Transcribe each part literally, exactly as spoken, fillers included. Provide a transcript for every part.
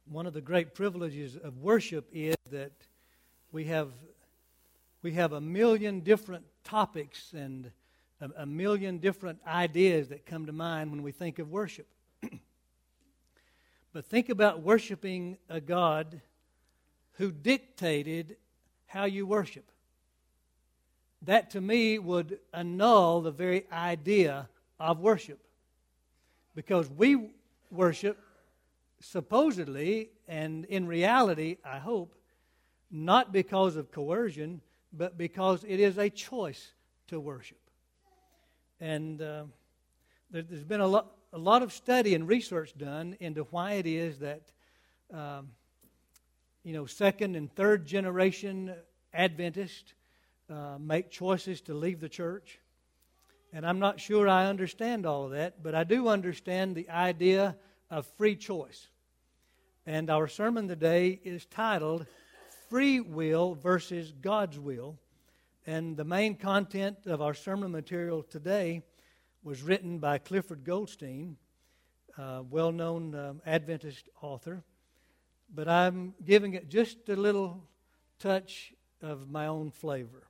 One of the great privileges of worship is that we have we have a million different topics and a, a million different ideas that come to mind when we think of worship. But think about worshiping a God who dictated how you worship. That to me would annul the very idea of worship. Because we worship supposedly, and in reality, I hope, not because of coercion, but because it is a choice to worship. And uh, there, there's been a lot, a lot of study and research done into why it is that, um, you know, second and third generation Adventists uh, make choices to leave the church. And I'm not sure I understand all of that, but I do understand the idea of free choice. And our sermon today is titled Free Will versus God's Will. And the main content of our sermon material today was written by Clifford Goldstein, a well-known um, Adventist author. But I'm giving it just a little touch of my own flavor.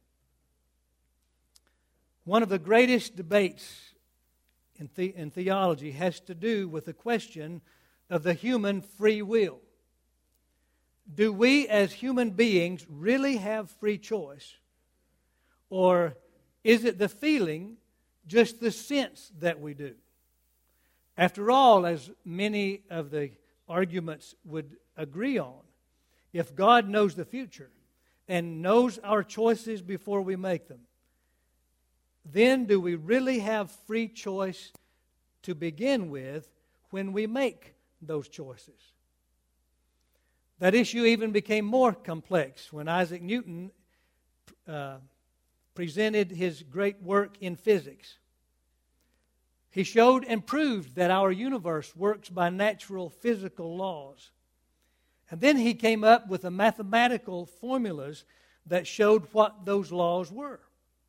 One of the greatest debates in, the, in theology has to do with the question of the human free will. Do we as human beings really have free choice? Or is it the feeling, just the sense that we do? After all, as many of the arguments would agree on, if God knows the future and knows our choices before we make them, then do we really have free choice to begin with when we make those choices? That issue even became more complex when Isaac Newton uh, presented his great work in physics. He showed and proved that our universe works by natural physical laws. And then he came up with the mathematical formulas that showed what those laws were.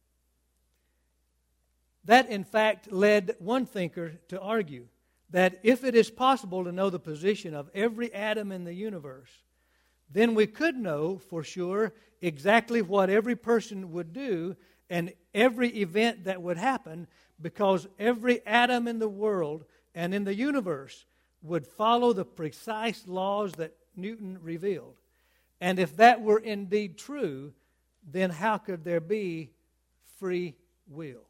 That, in fact, led one thinker to argue that if it is possible to know the position of every atom in the universe, then we could know for sure exactly what every person would do and every event that would happen, because every atom in the world and in the universe would follow the precise laws that Newton revealed. And if that were indeed true, then how could there be free will?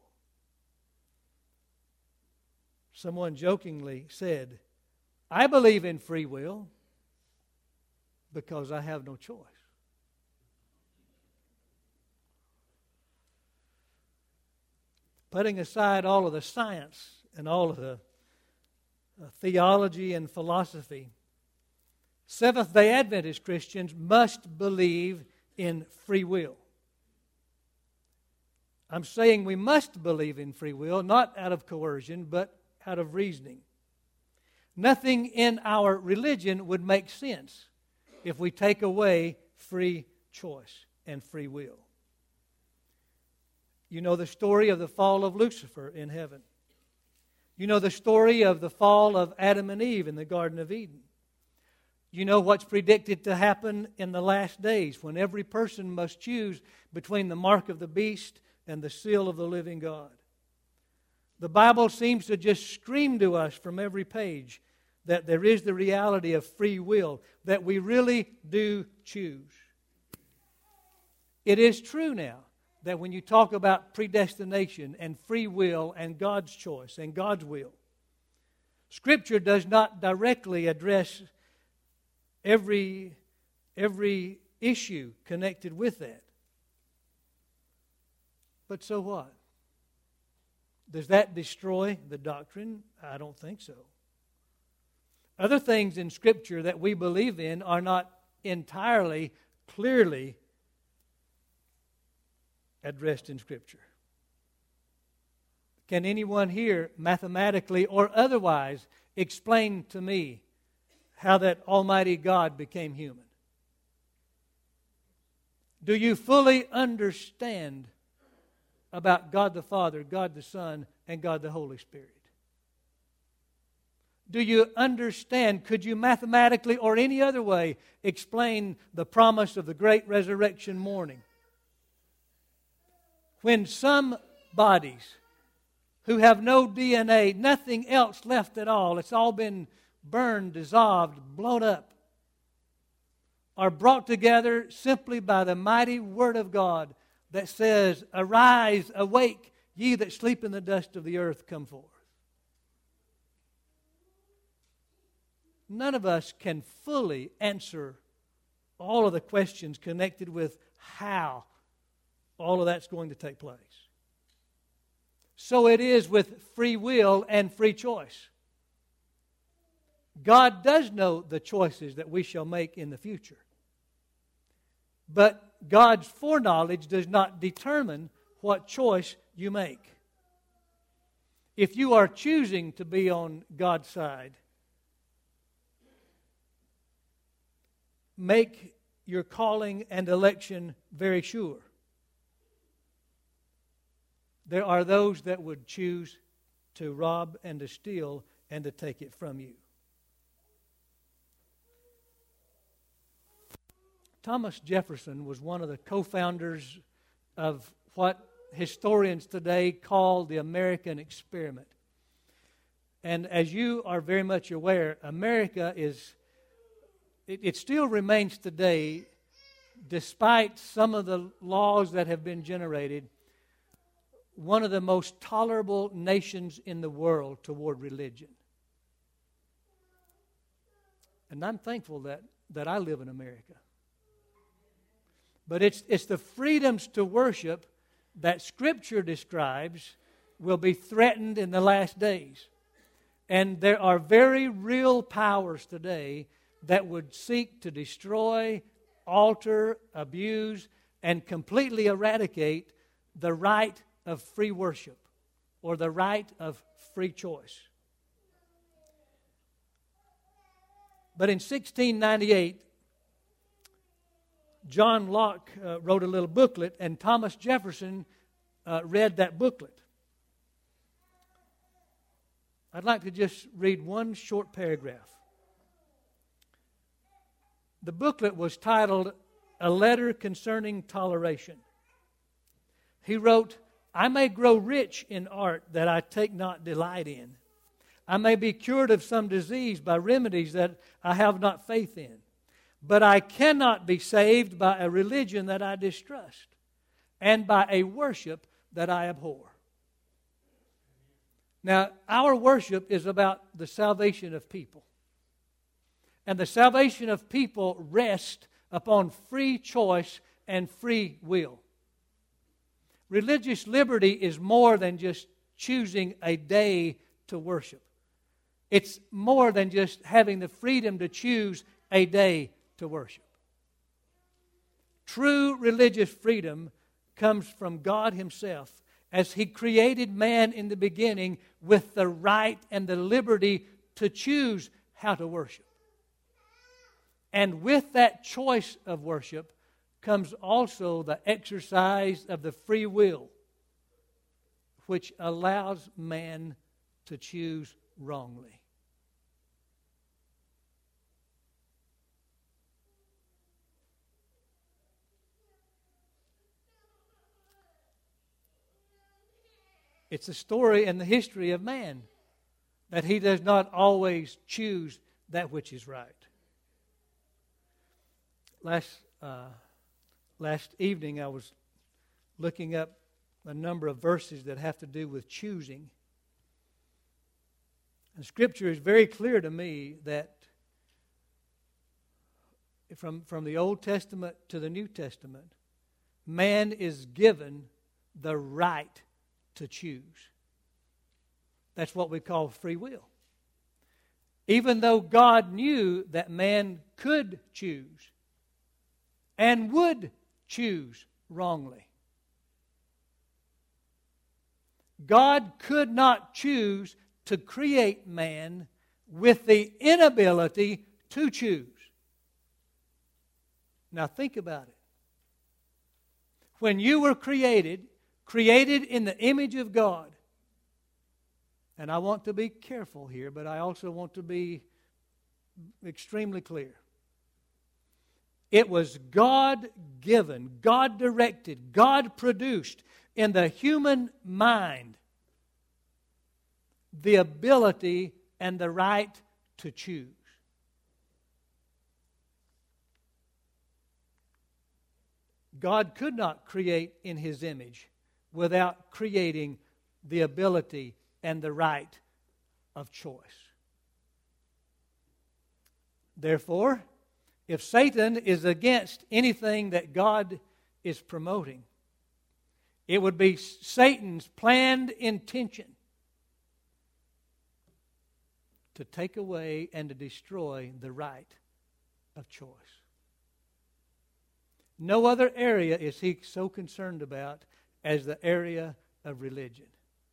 Someone jokingly said, I believe in free will because I have no choice. Putting aside all of the science and all of the uh, theology and philosophy, Seventh-day Adventist Christians must believe in free will. I'm saying we must believe in free will, not out of coercion, but out of reasoning. Nothing in our religion would make sense if we take away free choice and free will. You know the story of the fall of Lucifer in heaven. You know the story of the fall of Adam and Eve in the Garden of Eden. You know what's predicted to happen in the last days, when every person must choose between the mark of the beast and the seal of the living God. The Bible seems to just scream to us from every page that there is the reality of free will, that we really do choose. It is true now that when you talk about predestination and free will and God's choice and God's will, Scripture does not directly address every, every issue connected with that. But so what? Does that destroy the doctrine? I don't think so. Other things in Scripture that we believe in are not entirely clearly addressed in Scripture. Can anyone here, mathematically or otherwise, explain to me how that Almighty God became human? Do you fully understand about God the Father, God the Son, and God the Holy Spirit? Do you understand? Could you mathematically or any other way explain the promise of the great resurrection morning? When some bodies who have no D N A, nothing else left at all, it's all been burned, dissolved, blown up, are brought together simply by the mighty Word of God that says, "Arise, awake, ye that sleep in the dust of the earth, come forth." None of us can fully answer all of the questions connected with how all of that's going to take place. So it is with free will and free choice. God does know the choices that we shall make in the future. But God's foreknowledge does not determine what choice you make. If you are choosing to be on God's side, make your calling and election very sure. There are those that would choose to rob and to steal and to take it from you. Thomas Jefferson was one of the co-founders of what historians today call the American experiment. And as you are very much aware, America is, it, it still remains today, despite some of the laws that have been generated, one of the most tolerable nations in the world toward religion. And I'm thankful that, that I live in America. But it's, it's the freedoms to worship that Scripture describes will be threatened in the last days. And there are very real powers today that would seek to destroy, alter, abuse, and completely eradicate the right of free worship or the right of free choice. But in sixteen ninety-eight, John Locke uh, wrote a little booklet, and Thomas Jefferson uh, read that booklet. I'd like to just read one short paragraph. The booklet was titled, "A Letter Concerning Toleration." He wrote, "I may grow rich in art that I take not delight in. I may be cured of some disease by remedies that I have not faith in. But I cannot be saved by a religion that I distrust, and by a worship that I abhor." Now, our worship is about the salvation of people. And the salvation of people rests upon free choice and free will. Religious liberty is more than just choosing a day to worship. It's more than just having the freedom to choose a day to worship. True religious freedom comes from God Himself, as He created man in the beginning with the right and the liberty to choose how to worship. And with that choice of worship comes also the exercise of the free will, which allows man to choose wrongly. It's a story in the history of man that he does not always choose that which is right. Last uh, last evening I was looking up a number of verses that have to do with choosing. And Scripture is very clear to me that from, from the Old Testament to the New Testament, man is given the right to choose. That's what we call free will. Even though God knew that man could choose and would choose wrongly, God could not choose to create man with the inability to choose. Now think about it. When you were created, created in the image of God, And I want to be careful here, but I also want to be extremely clear. It was God-given, God-directed, God-produced in the human mind the ability and the right to choose. God could not create in His image without creating the ability and the right of choice. Therefore, if Satan is against anything that God is promoting, it would be Satan's planned intention to take away and to destroy the right of choice. No other area is he so concerned about as the area of religion.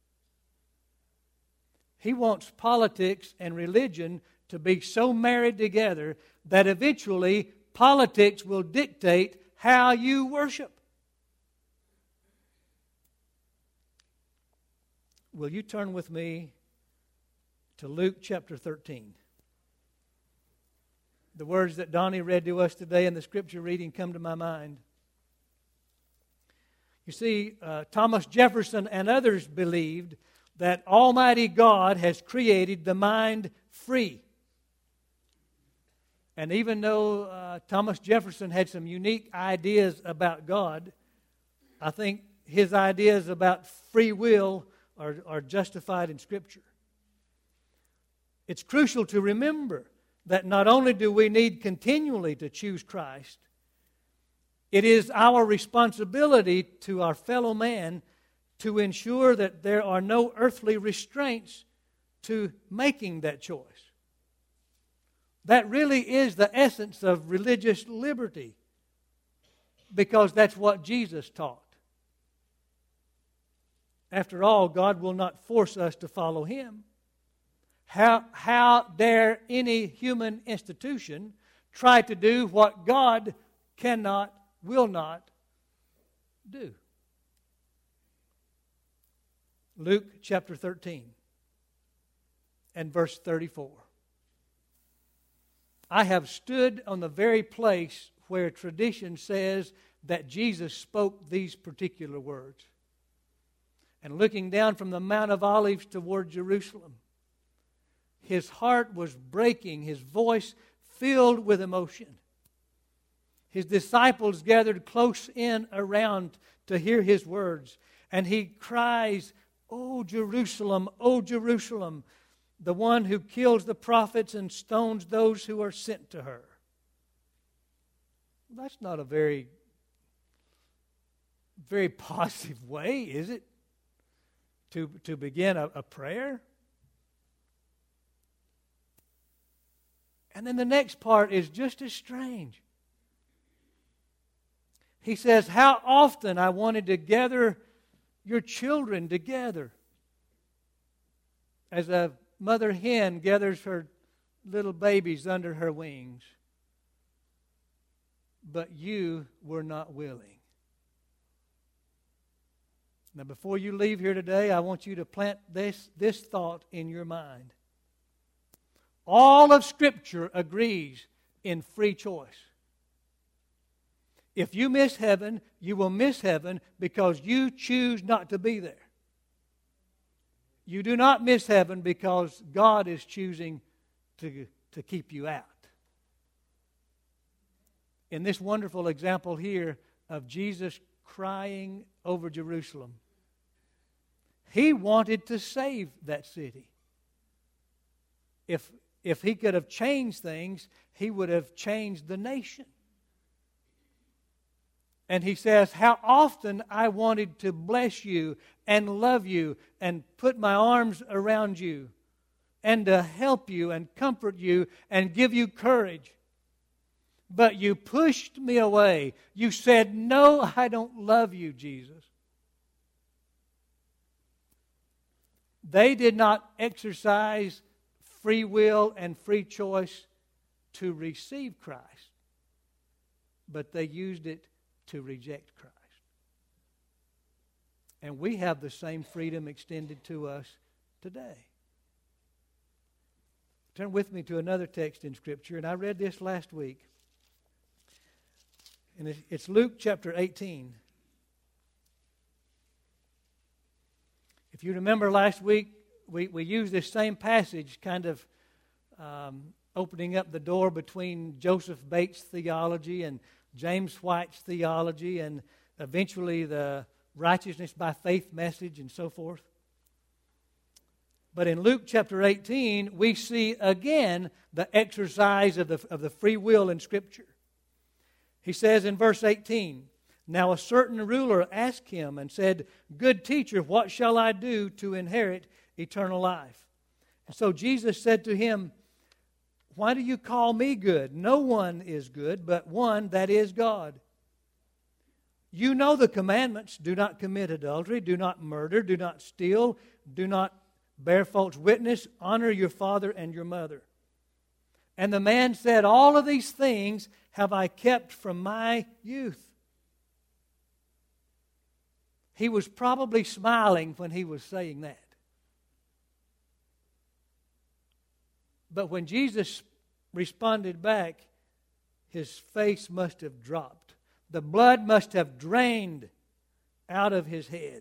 He wants politics and religion to be so married together that eventually politics will dictate how you worship. Will you turn with me to Luke chapter thirteen? The words that Donnie read to us today in the scripture reading come to my mind. You see, uh, Thomas Jefferson and others believed that Almighty God has created the mind free. And even though uh, Thomas Jefferson had some unique ideas about God, I think his ideas about free will are, are justified in Scripture. It's crucial to remember that not only do we need continually to choose Christ, it is our responsibility to our fellow man to ensure that there are no earthly restraints to making that choice. That really is the essence of religious liberty, because that's what Jesus taught. After all, God will not force us to follow Him. How, how dare any human institution try to do what God cannot, will not do? Luke chapter thirteen and verse thirty-four. I have stood on the very place where tradition says that Jesus spoke these particular words. And looking down from the Mount of Olives toward Jerusalem, his heart was breaking, his voice filled with emotion. His disciples gathered close in around to hear his words, and he cries, "O Jerusalem, O Jerusalem, the one who kills the prophets and stones those who are sent to her." That's not a very, very positive way, is it? To, to begin a, a prayer? And then the next part is just as strange. He says, "How often I wanted to gather your children together, as a mother hen gathers her little babies under her wings, but you were not willing." Now, before you leave here today, I want you to plant this, this thought in your mind. All of Scripture agrees in free choice. If you miss heaven, you will miss heaven because you choose not to be there. You do not miss heaven because God is choosing to, to keep you out. In this wonderful example here of Jesus crying over Jerusalem, He wanted to save that city. If, if He could have changed things, He would have changed the nation. And He says, "How often I wanted to bless you and love you and put my arms around you and to help you and comfort you and give you courage. But you pushed me away. You said, 'No, I don't love you, Jesus.'" They did not exercise free will and free choice to receive Christ, but they used it to reject Christ. And we have the same freedom extended to us today. Turn with me to another text in Scripture, and I read this last week. And it's Luke chapter eighteen. If you remember last week, we, we used this same passage, kind of um, opening up the door between Joseph Bates' theology and James White's theology, and eventually the righteousness by faith message and so forth. But in Luke chapter eighteen, we see again the exercise of the, of the free will in Scripture. He says in verse eighteen, "Now a certain ruler asked him and said, 'Good teacher, what shall I do to inherit eternal life?' And so Jesus said to him, 'Why do you call me good? No one is good but one, that is God. You know the commandments: do not commit adultery, do not murder, do not steal, do not bear false witness, honor your father and your mother.' And the man said, 'All of these things have I kept from my youth.'" He was probably smiling when he was saying that. But when Jesus responded back, his face must have dropped. The blood must have drained out of his head.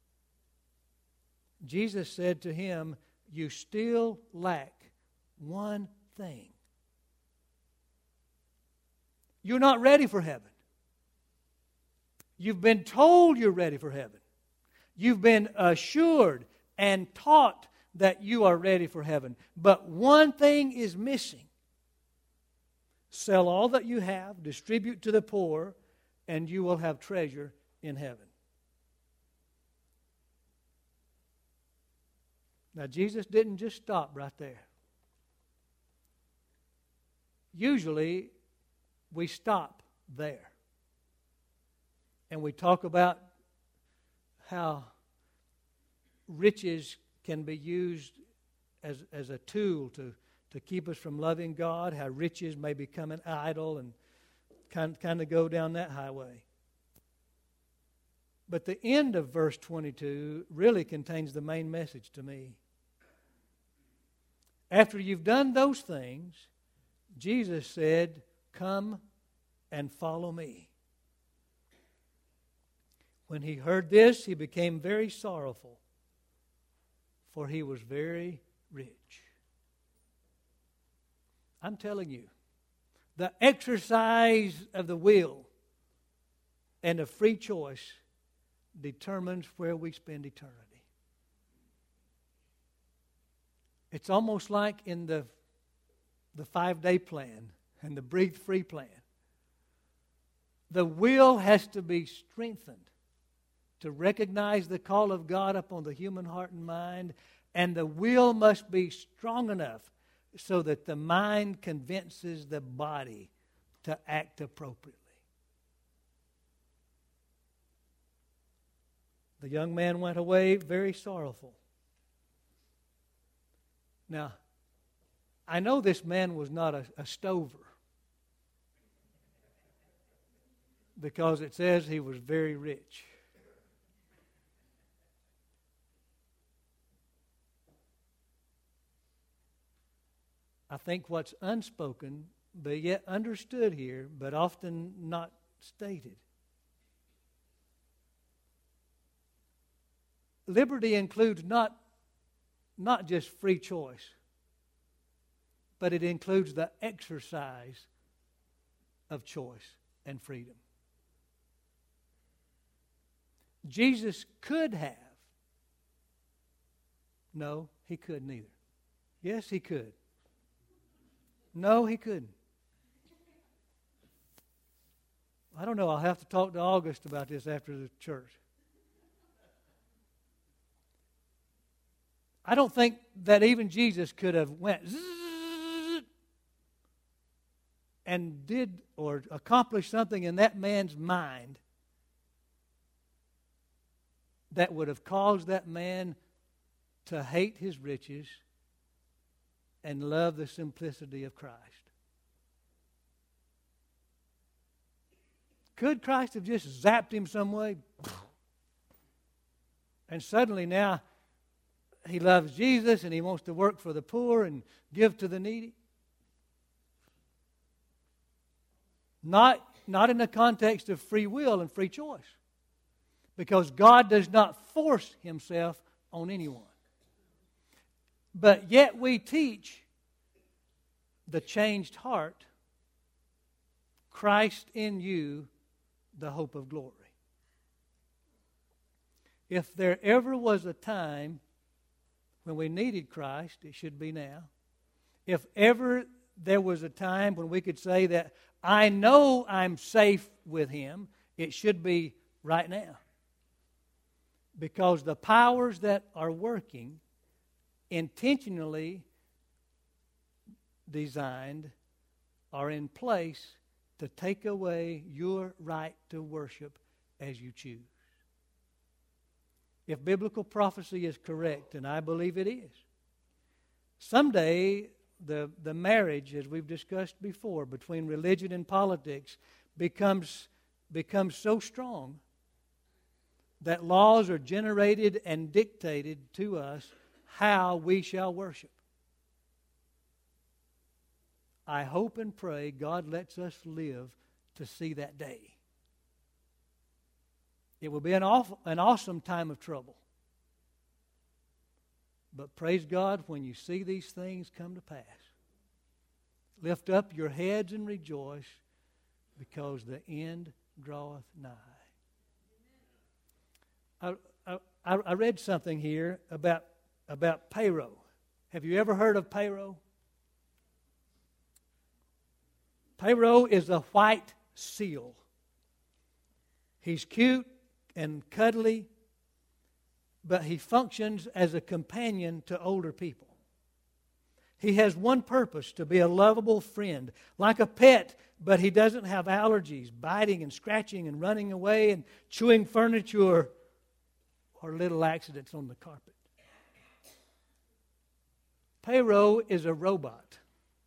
Jesus said to him, "You still lack one thing. You're not ready for heaven. You've been told you're ready for heaven. You've been assured and taught that you are ready for heaven. But one thing is missing. Sell all that you have, distribute to the poor, and you will have treasure in heaven." Now, Jesus didn't just stop right there. Usually, we stop there. And we talk about how riches can be used as, as a tool to, to keep us from loving God, how riches may become an idol, and kind, kind of go down that highway. But the end of verse twenty-two really contains the main message to me. After you've done those things, Jesus said, "Come and follow me." When he heard this, he became very sorrowful, for he was very rich. I'm telling you, the exercise of the will and of free choice determines where we spend eternity. It's almost like in the, the five-day plan and the breathe-free plan. The will has to be strengthened to recognize the call of God upon the human heart and mind, and the will must be strong enough so that the mind convinces the body to act appropriately. The young man went away very sorrowful. Now, I know this man was not a, a stover, because it says he was very rich. I think what's unspoken, but yet understood here, but often not stated. Liberty includes not, not just free choice, but it includes the exercise of choice and freedom. Jesus could have. No, he couldn't either. Yes, he could. No, he couldn't. I don't know. I'll have to talk to August about this after the church. I don't think that even Jesus could have went zzz and did or accomplished something in that man's mind that would have caused that man to hate his riches and love the simplicity of Christ. Could Christ have just zapped him some way? And suddenly now he loves Jesus and he wants to work for the poor and give to the needy. Not, not in the context of free will and free choice. Because God does not force himself on anyone. But yet we teach the changed heart, Christ in you, the hope of glory. If there ever was a time when we needed Christ, it should be now. If ever there was a time when we could say that I know I'm safe with Him, it should be right now. Because the powers that are working, intentionally designed, are in place to take away your right to worship as you choose. If biblical prophecy is correct, and I believe it is, someday the, the marriage, as we've discussed before, between religion and politics becomes, becomes so strong that laws are generated and dictated to us how we shall worship. I hope and pray God lets us live to see that day. It will be an, awful, an awesome time of trouble. But praise God when you see these things come to pass. Lift up your heads and rejoice, because the end draweth nigh. I, I, I read something here about, about Pharaoh. Have you ever heard of Pharaoh? Pharaoh is a white seal. He's cute and cuddly, but he functions as a companion to older people. He has one purpose: to be a lovable friend, like a pet, but he doesn't have allergies, biting and scratching and running away and chewing furniture or little accidents on the carpet. Pharaoh is a robot.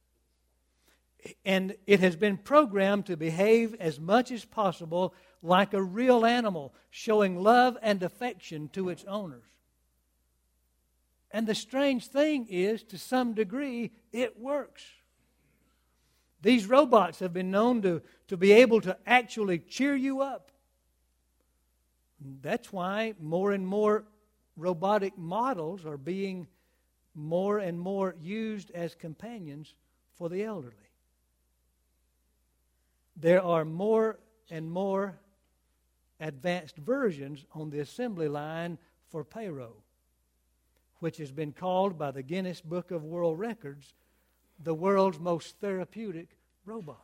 And it has been programmed to behave as much as possible like a real animal, showing love and affection to its owners. And the strange thing is, to some degree, it works. These robots have been known to, to be able to actually cheer you up. That's why more and more robotic models are being more and more used as companions for the elderly. There are more and more advanced versions on the assembly line for Pharaoh, which has been called by the Guinness Book of World Records the world's most therapeutic robot.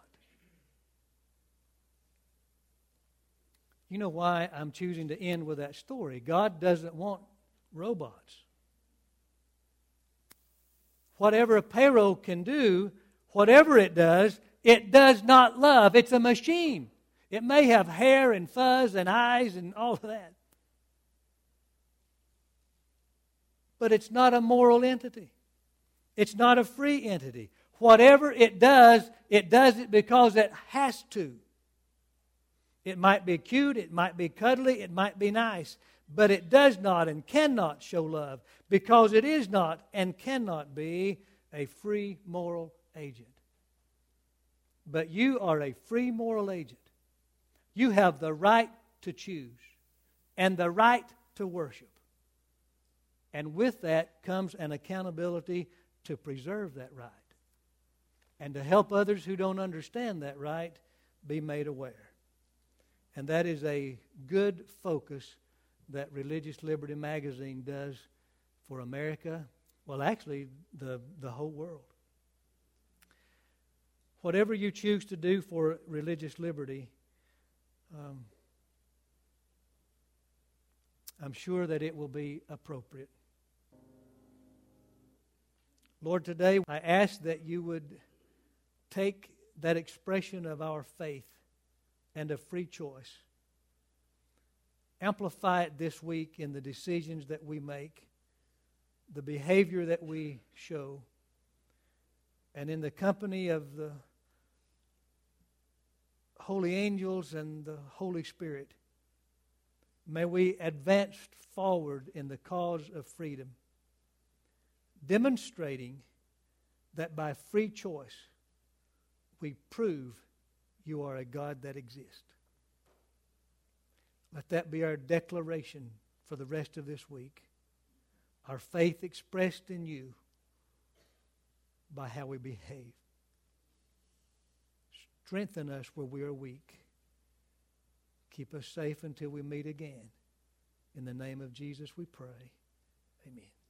You know why I'm choosing to end with that story? God doesn't want robots. Whatever a Pharaoh can do, whatever it does, it does not love. It's a machine. It may have hair and fuzz and eyes and all of that. But it's not a moral entity. It's not a free entity. Whatever it does, it does it because it has to. It might be cute, it might be cuddly, it might be nice, but it does not and cannot show love, because it is not and cannot be a free moral agent. But you are a free moral agent. You have the right to choose and the right to worship. And with that comes an accountability to preserve that right and to help others who don't understand that right be made aware. And that is a good focus that Religious Liberty Magazine does for America, well, actually, the, the whole world. Whatever you choose to do for religious liberty, um, I'm sure that it will be appropriate. Lord, today I ask that you would take that expression of our faith and of free choice, amplify it this week in the decisions that we make, the behavior that we show, and in the company of the holy angels and the Holy Spirit, may we advance forward in the cause of freedom demonstrating that by free choice we prove you are a God that exists. Let that be our declaration for the rest of this week. Our faith expressed in you by how we behave. Strengthen us where we are weak. Keep us safe until we meet again. In the name of Jesus we pray. Amen.